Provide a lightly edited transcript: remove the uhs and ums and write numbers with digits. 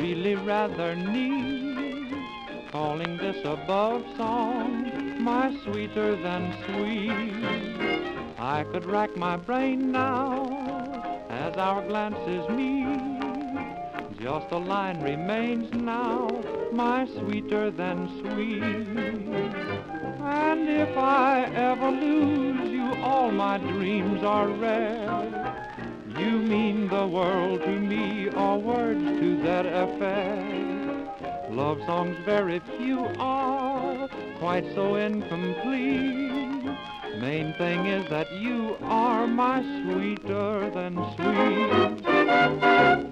really rather neat. Calling this above song my sweeter than sweet. I could rack my brain now as our glances meet. Just a line remains now, my sweeter than sweet. And if I ever lose you, all my dreams are rare. You mean the world to me, or words to that effect. Love songs very few are quite so incomplete. Main thing is that you are my sweeter than sweet.